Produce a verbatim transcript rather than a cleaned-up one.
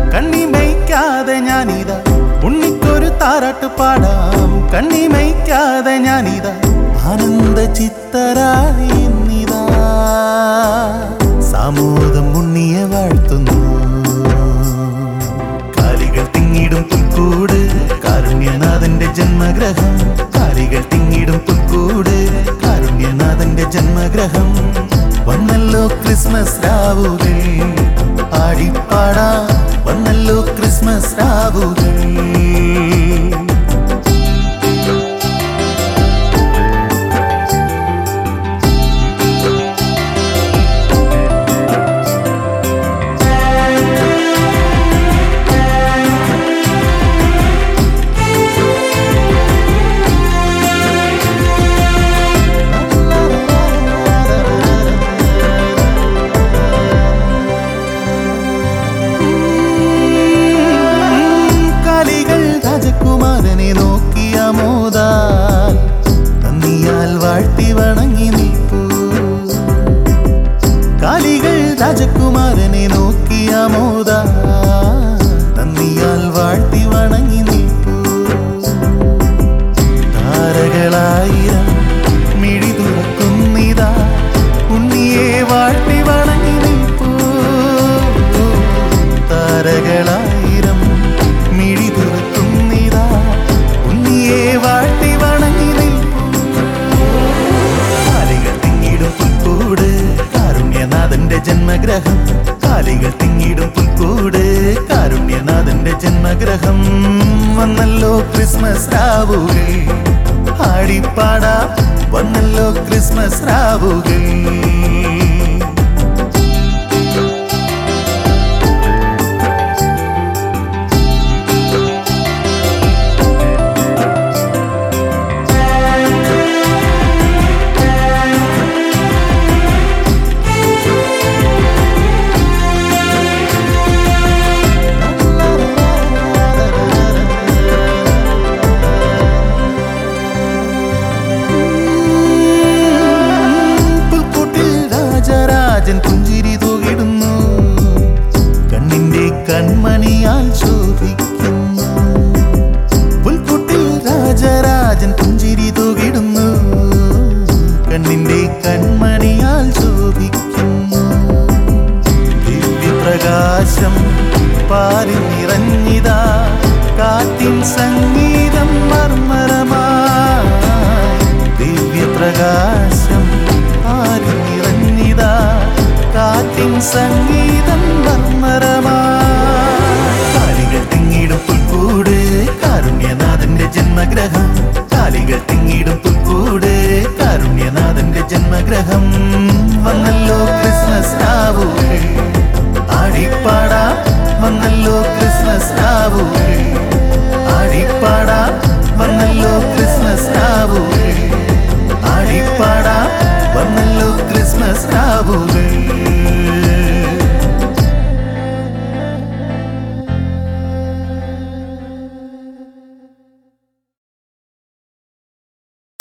കണ്ണിമയ്ക്കാതെ ഞാനിതാ ഉണ്ണിക്കൊരു താരാട്ട് പാടാം. കണ്ണിമയ്ക്കാതെ ഞാനിതാ ആനന്ദ ചിത്തരായി ഇന്നിതാ സാമോദം ഉണ്ണിയെ വാഴ്ത്തുന്നു. കാലികൾ തിങ്ങിടും പുൽക്കൂട് കാരുണ്യനാഥന്റെ ജന്മഗ്രഹം. കാലികൾ തിങ്ങിടും പുൽക്കൂട് കാരുണ്യനാഥന്റെ ജന്മഗ്രഹം. വന്നല്ലോ ക്രിസ്മസ് രാവുകൾ ആടിപ്പാടാ. വന്നല്ലോ ക്രിസ്മസ് രാവുകൾ. രാജകുമാരനെ നോക്കിയ മോദാൽ നന്ദിയാൽ വാഴ്ത്തി വണങ്ങി നിൽപ്പൂ. കാലികൾ രാജകുമാരനെ നോക്കിയ മോദാൽ നന്ദിയാൽ വാഴ്ത്തി വണങ്ങി നിൽപ്പൂ. താരകളായിരം മിഴി തുറക്കുന്നിതാ ഉണ്ണിയെ വാഴ്ത്തി വണങ്ങി നിൽപ്പൂ. താരകളായിരം മിഴി തുറക്കും വാഴ്ത്തി വണങ്ങി നിൽപ്പൂ. കാലികൾ തിങ്ങിടും പുൽക്കൂട് കാരുണ്യനാഥന്റെ ജന്മഗ്രഹം. കാലികൾ തിങ്ങിടും പുൽക്കൂട് കാരുണ്യനാഥന്റെ ജന്മഗ്രഹം. വന്നല്ലോ ക്രിസ്മസ് രാവുകൾ ആടിപ്പാടാ. വന്നല്ലോ ക്രിസ്മസ് രാവുകൾ. രാജൻ പുഞ്ചിരി തൂകിടുന്നു. കണ്ണിന്റെ കൺമണിയാൽ ശോഭിക്കുന്നു. പുൽക്കൂട്ടിൽ രാജരാജൻ പുഞ്ചിരി തൂകിടുന്നു. കണ്ണിന്റെ കൺമണിയാൽ ശോഭിക്കുന്നു. ദിവ്യപ്രകാശം പാരി നിറഞ്ഞിതാ കാറ്റിൻ സംഗീതം മർമരമായി. ദിവ്യപ്രകാശം പാരി നിറഞ്ഞിതാ കാറ്റിൻ സംഗീതം മർമരമായി. കാലികൾ തിങ്ങിടും പുൽക്കൂട് കാരുണ്യനാഥന്റെ ജന്മഗ്രഹം. കാലികൾ തിങ്ങിടും പുൽക്കൂട് കാരുണ്യനാഥന്റെ ജന്മഗ്രഹം. വന്നല്ലോ ക്രിസ്മസ് രാവുകൾ ആടിപ്പാടാ. വന്നല്ലോ ക്രിസ്മസ് രാവുകൾ ആടിപ്പാടാ. വന്നല്ലോ ക്രിസ്മസ് രാവുകൾ ആടിപ്പാടാ. വന്നല്ലോ ക്രിസ്മസ് രാവുകൾ.